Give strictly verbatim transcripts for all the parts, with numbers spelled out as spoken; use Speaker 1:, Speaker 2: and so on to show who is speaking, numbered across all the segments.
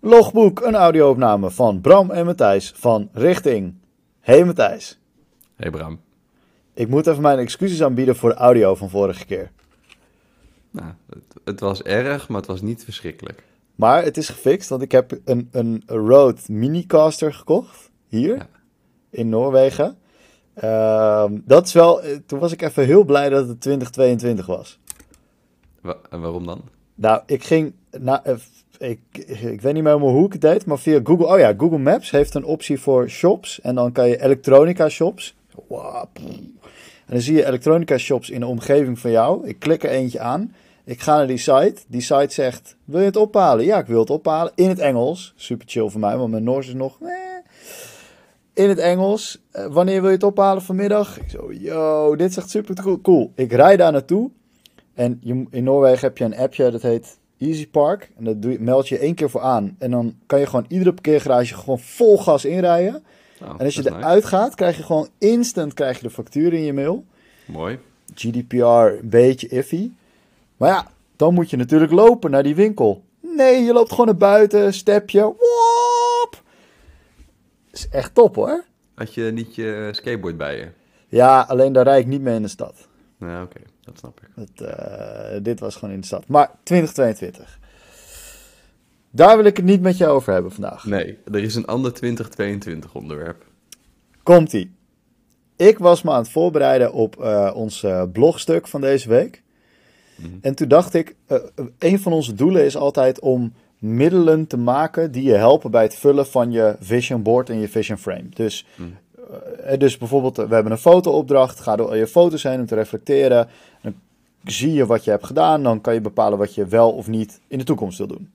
Speaker 1: Logboek, een audio-opname van Bram en Matthijs van Richting. Hey Matthijs.
Speaker 2: Hey Bram.
Speaker 1: Ik moet even mijn excuses aanbieden voor de audio van vorige keer.
Speaker 2: Nou, het, het was erg, maar het was niet verschrikkelijk.
Speaker 1: Maar het is gefixt, want ik heb een, een Rode Minicaster gekocht. Hier, ja. In Noorwegen. Uh, dat is wel, toen was ik even heel blij dat het twintig tweeëntwintig was.
Speaker 2: Wa- en waarom dan?
Speaker 1: Nou, ik ging... Na, uh, ik, ik weet niet meer hoe ik het deed, maar via Google... Oh ja, Google Maps heeft een optie voor shops. En dan kan je elektronica shops. Wow, en dan zie je elektronica shops in de omgeving van jou. Ik klik er eentje aan. Ik ga naar die site. Die site zegt, wil je het ophalen? Ja, ik wil het ophalen. In het Engels. Super chill voor mij, want mijn Noors is nog... Eh. In het Engels. Uh, wanneer wil je het ophalen vanmiddag? Ik zo, yo, dit is echt super cool. Ik rij daar naartoe. En je, in Noorwegen heb je een appje, dat heet Easy Park. En dat doe je, meld je één keer voor aan. En dan kan je gewoon iedere parkeergarage gewoon vol gas inrijden. Oh, en als je eruit nice. gaat, krijg je gewoon instant krijg je de factuur in je mail.
Speaker 2: Mooi.
Speaker 1: G D P R, een beetje iffy. Maar ja, dan moet je natuurlijk lopen naar die winkel. Nee, je loopt gewoon naar buiten, stepje. Wop! Is echt top hoor.
Speaker 2: Had je niet je skateboard bij je?
Speaker 1: Ja, alleen daar rijd ik niet mee in de stad.
Speaker 2: Nou, oké, okay, dat snap ik.
Speaker 1: Het, uh, dit was gewoon in de stad. Maar twintig tweeëntwintig. Daar wil ik het niet met je over hebben vandaag.
Speaker 2: Nee, er is een ander twintig tweeëntwintig onderwerp.
Speaker 1: Komt-ie. Ik was me aan het voorbereiden op uh, ons uh, blogstuk van deze week. Mm-hmm. En toen dacht ik, uh, een van onze doelen is altijd om middelen te maken die je helpen bij het vullen van je vision board en je vision frame. Dus, mm. uh, dus bijvoorbeeld, uh, we hebben een fotoopdracht. Ga door je foto's heen om te reflecteren. Dan zie je wat je hebt gedaan. Dan kan je bepalen wat je wel of niet in de toekomst wil doen.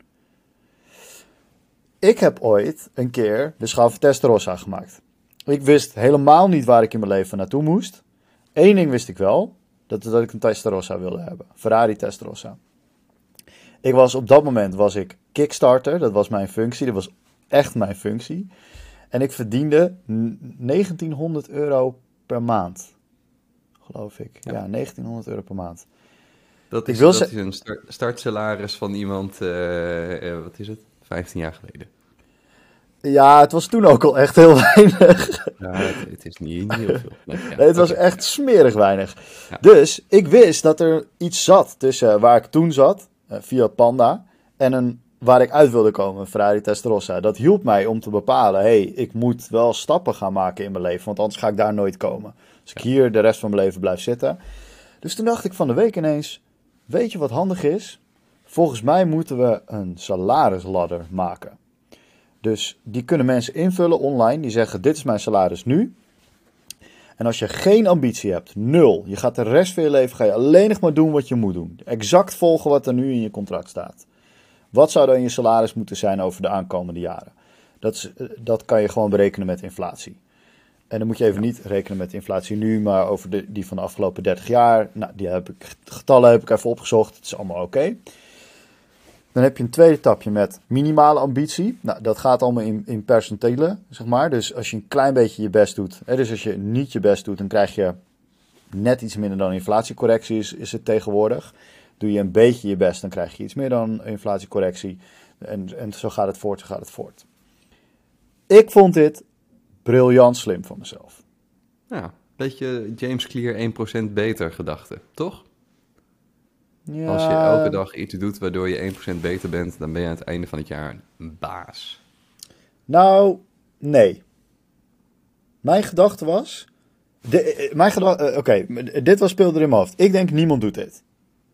Speaker 1: Ik heb ooit een keer de schaal van Testarossa gemaakt. Ik wist helemaal niet waar ik in mijn leven naartoe moest. Eén ding wist ik wel. Dat, dat ik een Testarossa wilde hebben. Ferrari Testarossa. Ik was op dat moment was ik Kickstarter. Dat was mijn functie. Dat was echt mijn functie. En ik verdiende negentienhonderd euro per maand. Geloof ik. Ja, ja negentienhonderd euro per maand.
Speaker 2: Dat is, dat ze... is een start, startsalaris van iemand, uh, uh, wat is het, vijftien jaar geleden.
Speaker 1: Ja, het was toen ook al echt heel weinig.
Speaker 2: Ja, het, het is niet heel veel. Nee, ja,
Speaker 1: nee, het was
Speaker 2: okay.
Speaker 1: echt smerig weinig.
Speaker 2: Ja.
Speaker 1: Dus ik wist dat er iets zat tussen waar ik toen zat, uh, Fiat Panda, en een, waar ik uit wilde komen, een Ferrari Testarossa. Dat hielp mij om te bepalen, hé, hey, ik moet wel stappen gaan maken in mijn leven, want anders ga ik daar nooit komen. Als ik ja. hier de rest van mijn leven blijf zitten. Dus toen dacht ik van de week ineens, weet je wat handig is? Volgens mij moeten we een salarisladder maken. Dus die kunnen mensen invullen online. Die zeggen, dit is mijn salaris nu. En als je geen ambitie hebt, nul. Je gaat de rest van je leven ga je alleen nog maar doen wat je moet doen. Exact volgen wat er nu in je contract staat. Wat zou dan je salaris moeten zijn over de aankomende jaren? Dat, is, dat kan je gewoon berekenen met inflatie. En dan moet je even niet rekenen met inflatie nu, maar over de, die van de afgelopen dertig jaar. Nou, die heb ik, getallen heb ik even opgezocht. Het is allemaal oké. Okay. Dan heb je een tweede tapje met minimale ambitie. Nou, dat gaat allemaal in, in percentelen, zeg maar. Dus als je een klein beetje je best doet. Hè, dus als je niet je best doet, dan krijg je net iets minder dan inflatiecorrectie is, is het tegenwoordig. Doe je een beetje je best, dan krijg je iets meer dan inflatiecorrectie. En, en zo gaat het voort, zo gaat het voort. Ik vond dit briljant slim van mezelf.
Speaker 2: Ja, een beetje James Clear één procent beter gedachte, toch? Ja. Als je elke dag iets doet waardoor je één procent beter bent, dan ben je aan het einde van het jaar een baas.
Speaker 1: Nou, nee. Mijn gedachte was... De, mijn gedachte... Uh, Oké, okay, dit was speelde er in mijn hoofd. Ik denk, niemand doet dit.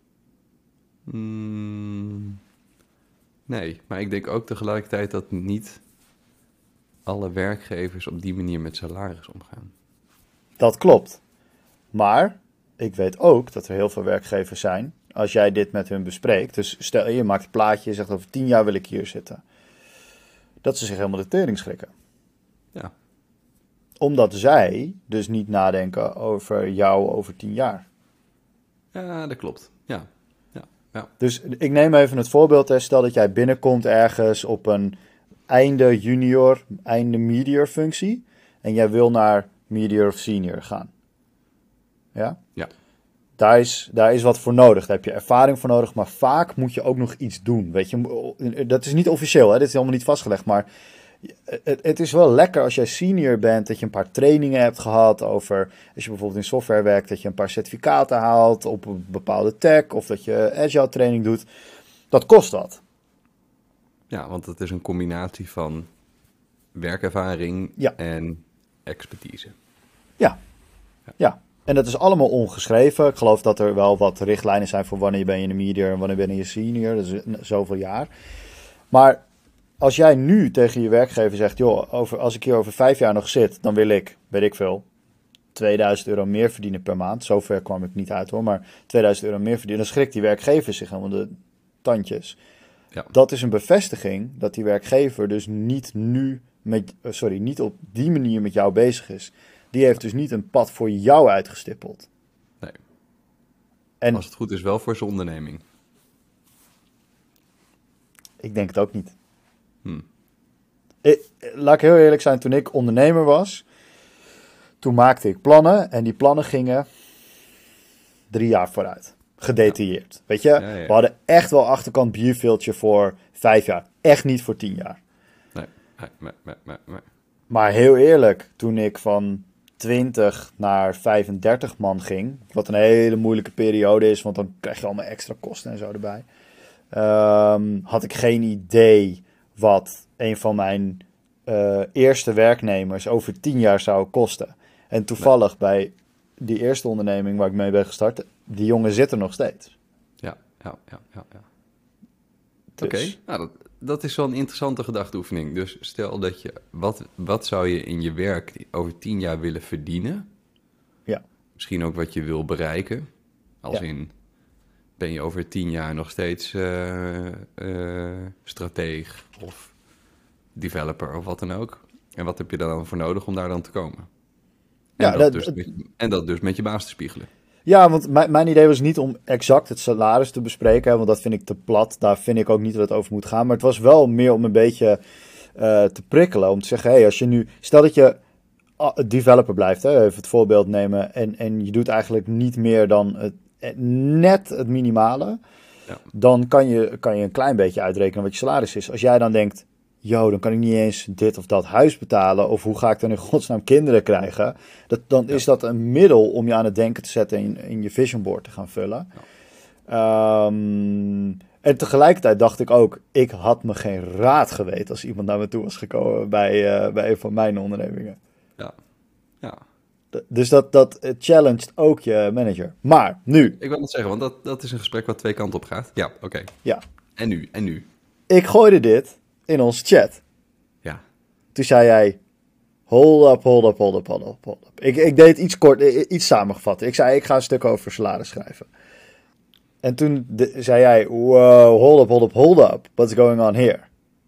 Speaker 2: Mm, nee, maar ik denk ook tegelijkertijd dat niet alle werkgevers op die manier met salaris omgaan.
Speaker 1: Dat klopt. Maar ik weet ook dat er heel veel werkgevers zijn... Als jij dit met hun bespreekt, dus stel je maakt een plaatje, je zegt over tien jaar wil ik hier zitten. Dat ze zich helemaal de tering schrikken.
Speaker 2: Ja.
Speaker 1: Omdat zij dus niet nadenken over jou over tien jaar.
Speaker 2: Ja, dat klopt. Ja. Ja. Ja.
Speaker 1: Dus ik neem even het voorbeeld, hè. Stel dat jij binnenkomt ergens op een einde junior, einde medior functie. En jij wil naar medior of senior gaan. Ja?
Speaker 2: Ja.
Speaker 1: daar is, daar is wat voor nodig. Daar heb je ervaring voor nodig, maar vaak moet je ook nog iets doen. Weet je, dat is niet officieel, hè? Dit is helemaal niet vastgelegd, maar het, het is wel lekker als jij senior bent, dat je een paar trainingen hebt gehad over, als je bijvoorbeeld in software werkt, dat je een paar certificaten haalt op een bepaalde tech, of dat je agile training doet. Dat kost wat.
Speaker 2: Ja, want het is een combinatie van werkervaring
Speaker 1: ja.
Speaker 2: en expertise.
Speaker 1: Ja. ja, ja. En dat is allemaal ongeschreven. Ik geloof dat er wel wat richtlijnen zijn voor wanneer ben je een medior en wanneer ben je senior. Dat is zoveel jaar. Maar als jij nu tegen je werkgever zegt, joh, over, als ik hier over vijf jaar nog zit, dan wil ik, weet ik veel, tweeduizend euro meer verdienen per maand. Zover kwam ik niet uit hoor, maar tweeduizend euro meer verdienen. Dan schrikt die werkgever zich helemaal de tandjes.
Speaker 2: Ja.
Speaker 1: Dat is een bevestiging dat die werkgever dus niet nu, met, sorry, niet op die manier met jou bezig is. Die heeft dus niet een pad voor jou uitgestippeld.
Speaker 2: Nee.
Speaker 1: En
Speaker 2: als het goed is, wel voor zijn onderneming.
Speaker 1: Ik denk het ook niet.
Speaker 2: Hmm.
Speaker 1: Ik, laat ik heel eerlijk zijn, toen ik ondernemer was, toen maakte ik plannen en die plannen gingen drie jaar vooruit. Gedetailleerd. Ja. Weet je, ja, ja, ja. We hadden echt wel achterkant bierveeltje voor vijf jaar. Echt niet voor tien jaar.
Speaker 2: Nee, nee, nee, nee, nee.
Speaker 1: Maar heel eerlijk, toen ik van twintig naar vijfendertig man ging, wat een hele moeilijke periode is, want dan krijg je allemaal extra kosten en zo erbij, um, had ik geen idee wat een van mijn uh, eerste werknemers over tien jaar zou kosten. En toevallig nee. bij die eerste onderneming waar ik mee ben gestart, die jongen zit er nog steeds.
Speaker 2: Ja, ja, ja, ja. ja.
Speaker 1: Dus.
Speaker 2: Oké, okay. nou, dat, dat is wel een interessante gedachteoefening. Dus stel dat je, wat, wat zou je in je werk over tien jaar willen verdienen?
Speaker 1: Ja.
Speaker 2: Misschien ook wat je wil bereiken. Als ja. in, ben je over tien jaar nog steeds uh, uh, strateeg of developer of wat dan ook? En wat heb je daar dan voor nodig om daar dan te komen? En, ja, dat, dat dus met, en dat dus met je baas te spiegelen.
Speaker 1: Ja, want mijn, mijn idee was niet om exact het salaris te bespreken, want dat vind ik te plat. Daar vind ik ook niet dat het over moet gaan. Maar het was wel meer om een beetje uh, te prikkelen. Om te zeggen, hé, hey, als je nu... Stel dat je uh, developer blijft, hè, even het voorbeeld nemen. En, en je doet eigenlijk niet meer dan het, net het minimale. Ja. Dan kan je, kan je een klein beetje uitrekenen wat je salaris is. Als jij dan denkt, yo, dan kan ik niet eens dit of dat huis betalen. Of hoe ga ik dan in godsnaam kinderen krijgen? Dat, dan ja. is dat een middel om je aan het denken te zetten in, in je vision board te gaan vullen. Ja. Um, en tegelijkertijd dacht ik ook, ik had me geen raad geweten als iemand naar me toe was gekomen bij, uh, bij een van mijn ondernemingen.
Speaker 2: Ja, ja.
Speaker 1: D- dus dat, dat challenged ook je manager. Maar nu.
Speaker 2: Ik wil het zeggen, want dat, dat is een gesprek wat twee kanten op gaat. Ja, oké. Okay.
Speaker 1: Ja.
Speaker 2: En nu, en nu?
Speaker 1: Ik gooide dit in onze chat.
Speaker 2: Ja.
Speaker 1: Toen zei jij, hold up, hold up, hold up, hold up, hold up. Ik, ik deed het iets kort, iets samengevat. Ik zei, ik ga een stuk over salaris schrijven. En toen de, zei jij, wow, hold up, hold up, hold up. What's going on here?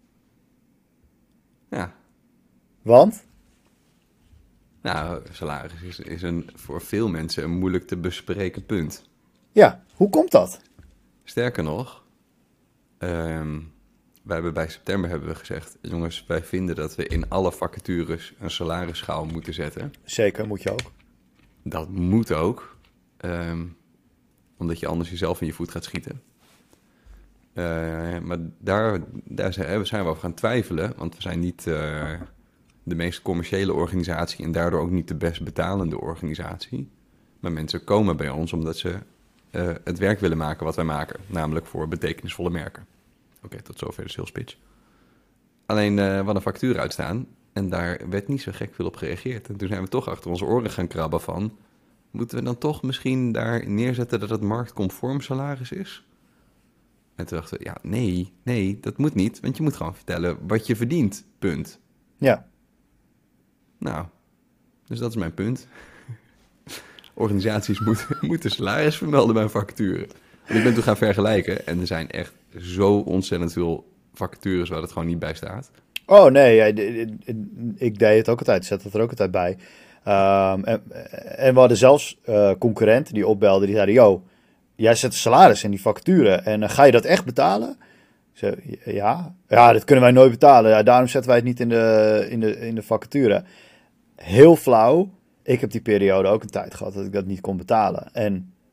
Speaker 2: Ja.
Speaker 1: Want?
Speaker 2: Nou, salaris is, is een, voor veel mensen een moeilijk te bespreken punt.
Speaker 1: Ja, hoe komt dat?
Speaker 2: Sterker nog, um, wij hebben bij september hebben we gezegd, jongens, wij vinden dat we in alle vacatures een salarisschaal moeten zetten.
Speaker 1: Zeker, moet je ook.
Speaker 2: Dat moet ook, um, omdat je anders jezelf in je voet gaat schieten. Uh, maar daar, daar zijn, zijn we over gaan twijfelen, want we zijn niet uh, de meest commerciële organisatie en daardoor ook niet de best betalende organisatie. Maar mensen komen bij ons omdat ze uh, het werk willen maken wat wij maken, namelijk voor betekenisvolle merken. Oké, okay, tot zover de sales pitch. Alleen, uh, we hadden een factuur uitstaan en daar werd niet zo gek veel op gereageerd. En toen zijn we toch achter onze oren gaan krabben van, moeten we dan toch misschien daar neerzetten dat het marktconform salaris is? En toen dachten we, ja, nee, nee, dat moet niet, want je moet gewoon vertellen wat je verdient, punt.
Speaker 1: Ja.
Speaker 2: Nou, dus dat is mijn punt. Organisaties moeten, moeten salaris vermelden bij facturen. En ik ben toen gaan vergelijken en er zijn echt zo ontzettend veel vacatures waar het gewoon niet bij staat.
Speaker 1: Oh nee, ja, ik deed het ook altijd, zet het er ook altijd bij. Um, en, en we hadden zelfs uh, concurrenten die opbelden, die zeiden, yo, jij zet de salaris in die facturen en uh, ga je dat echt betalen? Zo, ja, ja, dat kunnen wij nooit betalen. Ja, daarom zetten wij het niet in de, in, de, in de vacature. Heel flauw. Ik heb die periode ook een tijd gehad dat ik dat niet kon betalen. En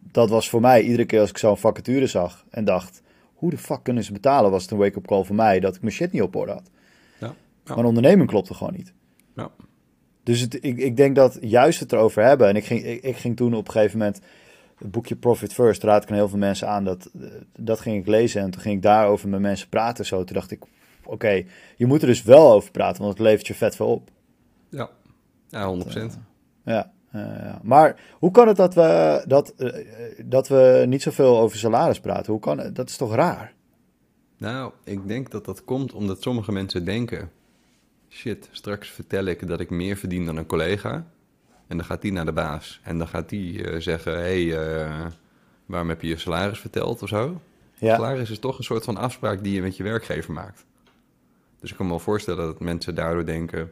Speaker 1: dat was voor mij iedere keer als ik zo'n vacature zag en dacht, hoe de fuck kunnen ze betalen, was het een wake-up call voor mij dat ik mijn shit niet op orde had.
Speaker 2: Ja. Ja.
Speaker 1: Mijn onderneming klopte gewoon niet.
Speaker 2: Ja.
Speaker 1: Dus het, ik, ik denk dat juist het erover hebben, en ik ging, ik, ik ging toen op een gegeven moment het boekje Profit First, raad ik aan heel veel mensen aan, dat, dat ging ik lezen en toen ging ik daarover met mensen praten. Zo. Toen dacht ik, oké, okay, je moet er dus wel over praten, want het levert je vet veel op.
Speaker 2: Ja, ja honderd procent.
Speaker 1: Uh, ja, uh, maar hoe kan het dat we, dat, uh, dat we niet zoveel over salaris praten? Hoe kan het? Dat is toch raar?
Speaker 2: Nou, ik denk dat dat komt omdat sommige mensen denken, shit, straks vertel ik dat ik meer verdien dan een collega. En dan gaat die naar de baas. En dan gaat die uh, zeggen, hé, hey, uh, waarom heb je je salaris verteld of zo? Ja. Salaris is toch een soort van afspraak die je met je werkgever maakt. Dus ik kan me wel voorstellen dat mensen daardoor denken,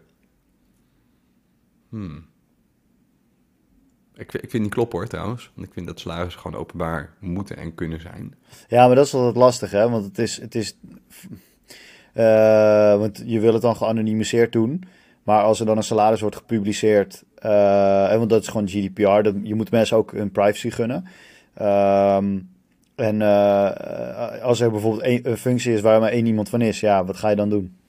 Speaker 2: hmm. Ik, ik vind het niet kloppen hoor trouwens. Want ik vind dat salarissen gewoon openbaar moeten en kunnen zijn.
Speaker 1: Ja, maar dat is altijd lastig hè. Want het is... Het is uh, want je wil het dan geanonimiseerd doen. Maar als er dan een salaris wordt gepubliceerd... Uh, want dat is gewoon G D P R. Dat, je moet mensen ook hun privacy gunnen. Um, en uh, als er bijvoorbeeld een, een functie is waar er maar één iemand van is... Ja, wat ga je dan doen?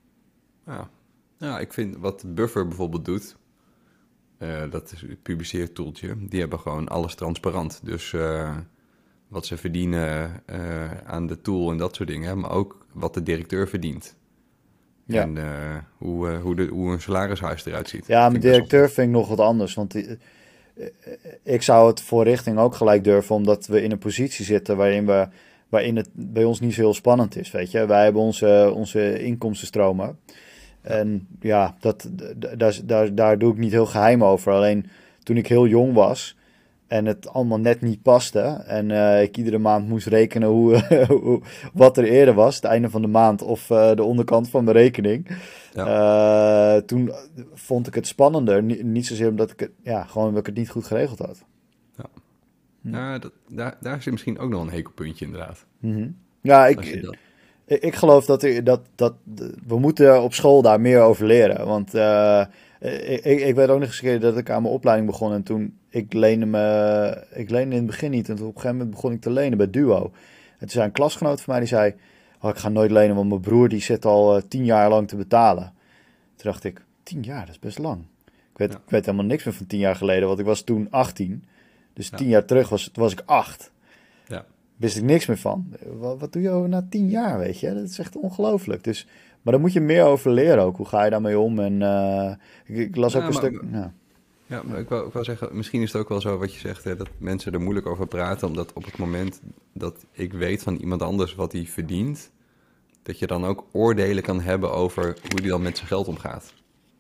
Speaker 2: Ja, ja ik vind wat Buffer bijvoorbeeld doet... Uh, dat is het publiceertoeltje. Die hebben gewoon alles transparant. Dus uh, wat ze verdienen uh, aan de tool en dat soort dingen. Maar ook wat de directeur verdient. Ja. En uh, hoe, uh, hoe, de, hoe een salarishuis eruit ziet.
Speaker 1: Ja, mijn directeur vind ik nog wat anders. Want die, uh, ik zou het voor richting ook gelijk durven. Omdat we in een positie zitten waarin, we, waarin het bij ons niet zo heel spannend is. Weet je? Wij hebben onze, onze inkomstenstromen. En ja, dat, daar, daar, daar doe ik niet heel geheim over. Alleen toen ik heel jong was en het allemaal net niet paste... en uh, ik iedere maand moest rekenen hoe, hoe, wat er eerder was... het einde van de maand of uh, de onderkant van mijn rekening... Ja. Uh, toen vond ik het spannender. Niet, niet zozeer omdat ik het, ja, gewoon omdat ik het niet goed geregeld had.
Speaker 2: Ja, hm. ja dat, daar, daar zit misschien ook nog een hekelpuntje inderdaad.
Speaker 1: Mm-hmm. Ja, ik... Ik geloof dat, er, dat, dat we moeten op school daar meer over leren. Want uh, ik, ik weet ook nog eens een keer dat ik aan mijn opleiding begon. En toen, ik leende me, ik leende in het begin niet. En toen op een gegeven moment begon ik te lenen bij Duo. En toen zei een klasgenoot van mij, die zei... Oh, ik ga nooit lenen, want mijn broer die zit al uh, tien jaar lang te betalen. Toen dacht ik, tien jaar, dat is best lang. Ik weet, ja. ik weet helemaal niks meer van tien jaar geleden, want ik was toen achttien. Dus ja. tien jaar terug was, was ik acht. Ja. Wist ik niks meer van. Wat, wat doe je over na tien jaar, weet je? Dat is echt ongelooflijk. Dus, maar daar moet je meer over leren ook. Hoe ga je daarmee om? En uh, ik, ik las ja, ook een
Speaker 2: maar,
Speaker 1: stuk... Ja.
Speaker 2: ja, maar ik wou, ik wou zeggen, misschien is het ook wel zo wat je zegt... Hè, dat mensen er moeilijk over praten... omdat op het moment dat ik weet van iemand anders wat hij verdient... dat je dan ook oordelen kan hebben over hoe hij dan met zijn geld omgaat.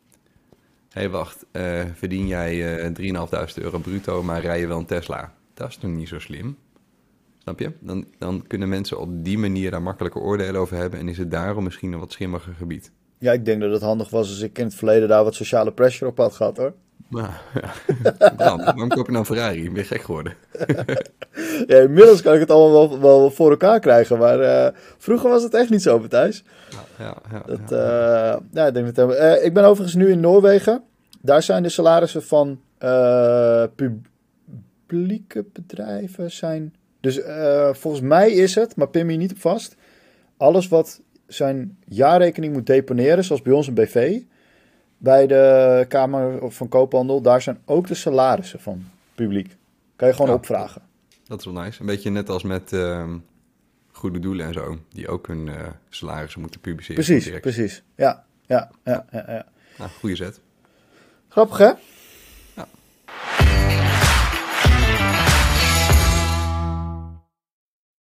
Speaker 2: Hé, hey, wacht, uh, verdien jij uh, drieduizend vijfhonderd euro bruto... maar rij je wel een Tesla? Dat is toch niet zo slim? Snap je? Dan, dan kunnen mensen op die manier daar makkelijke oordelen over hebben... en is het daarom misschien een wat schimmiger gebied.
Speaker 1: Ja, ik denk dat het handig was als ik in het verleden daar wat sociale pressure op had gehad, hoor.
Speaker 2: Nou, ja. Dan, waarom koop je nou een Ferrari? Ben je gek geworden?
Speaker 1: Ja, inmiddels kan ik het allemaal wel, wel voor elkaar krijgen, maar uh, vroeger was het echt niet zo, Matthijs.
Speaker 2: Ja, ja, ja,
Speaker 1: dat, uh, ja. ja, ik denk dat... Uh, ik ben overigens nu in Noorwegen. Daar zijn de salarissen van uh, publieke bedrijven zijn... Dus uh, volgens mij is het, maar pin me niet op vast... alles wat zijn jaarrekening moet deponeren, zoals bij ons een B V... bij de Kamer van Koophandel, daar zijn ook de salarissen van publiek. Kan je gewoon ja, opvragen.
Speaker 2: Dat is wel nice. Een beetje net als met uh, goede doelen en zo, die ook hun uh, salarissen moeten publiceren.
Speaker 1: Precies, precies. Ja, ja, ja, ja, ja.
Speaker 2: Nou, goede zet.
Speaker 1: Grappig, hè?